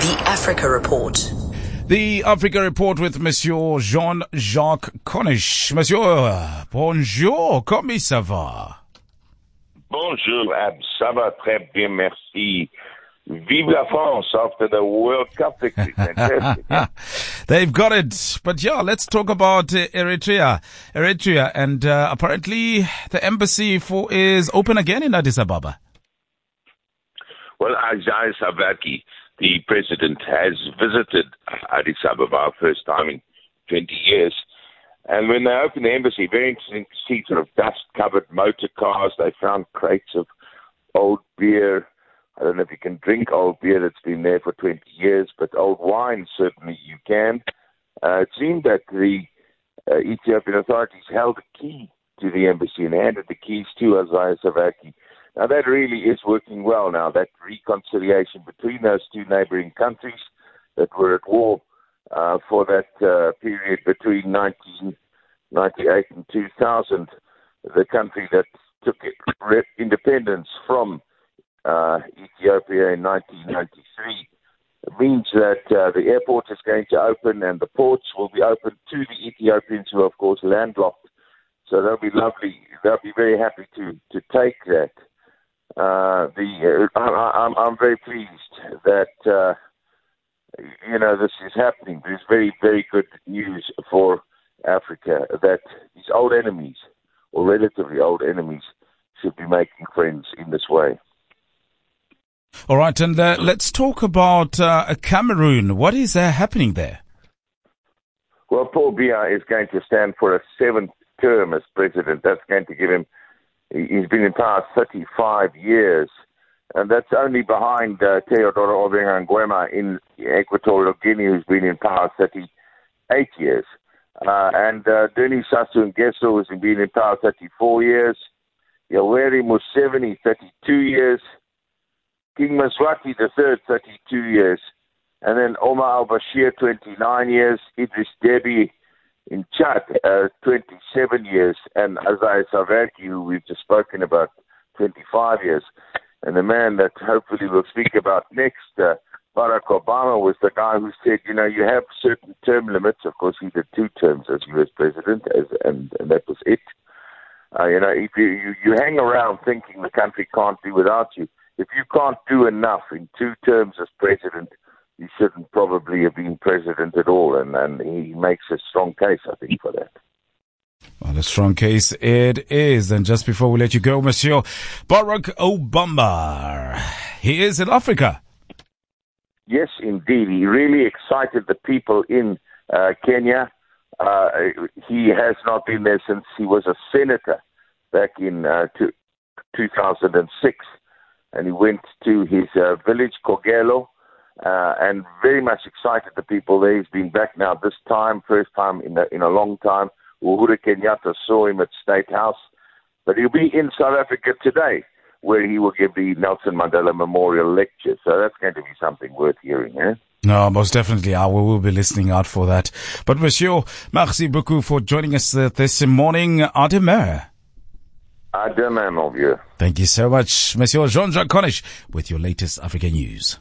The Africa Report. The Africa Report with Monsieur Jean-Jacques Connish. Monsieur, bonjour, comment ça va? Bonjour, Ab. Ça va très bien, merci. Vive la France after the World Cup victory. Fantastic. They've got it. But yeah, let's talk about Eritrea. And apparently the embassy is open again in Addis Ababa. Well, Isaias Afwerki, the president, has visited Addis Ababa first time in 20 years. And when they opened the embassy, very interesting to see sort of dust-covered motor cars. They found crates of old beer. I don't know if you can drink old beer that's been there for 20 years, but old wine, certainly you can. It seemed that the Ethiopian authorities held a key to the embassy and handed the keys to Isaias Afwerki. Now, that really is working well now, that reconciliation between those two neighboring countries that were at war for that period between 1998 and 2000, the country that took independence from Ethiopia in 1993. It means that the airport is going to open and the ports will be open to the Ethiopians who are, of course, landlocked. So they'll be lovely. They'll be very happy to take that. I'm very pleased that this is happening. There's very, very good news for Africa that these old enemies, or relatively old enemies, should be making friends in this way. All right, and let's talk about Cameroon. What is happening there? Well, Paul Biya is going to stand for a 7th term as president. That's going to give him. He's been in power 35 years, and that's only behind Teodoro Obiang Nguema in Equatorial Guinea, who's been in power 38 years. And Denis Sassou Nguesso has been in power 34 years. Yoweri Museveni, 32 years. King Mswati III, 32 years. And then Omar al-Bashir, 29 years. Idris Deby in Chad, 27 years, and Isaias Afwerki, who we've just spoken about, 25 years. And the man that hopefully we'll speak about next, Barack Obama, was the guy who said, you have certain term limits. Of course, he did 2 terms as U.S. president, and that was it. If you hang around thinking the country can't do without you, if you can't do enough in 2 terms as president, you shouldn't probably have been president at all, and he makes a strong case, I think, for that. Well, a strong case it is. And just before we let you go, Monsieur, Barack Obama, he is in Africa. Yes, indeed. He really excited the people in Kenya. He has not been there since he was a senator back in 2006, and he went to his village, Kogelo, and very much excited the people there. He's been back now this time, first time in a long time. Uhuru Kenyatta saw him at State House. But he'll be in South Africa today, where he will give the Nelson Mandela Memorial Lecture. So that's going to be something worth hearing, eh? No, most definitely. We will be listening out for that. But Monsieur, merci beaucoup for joining us this morning. Ademir. Ademir, mon vieux. Thank you so much, Monsieur Jean-Jacques Connish, with your latest African news.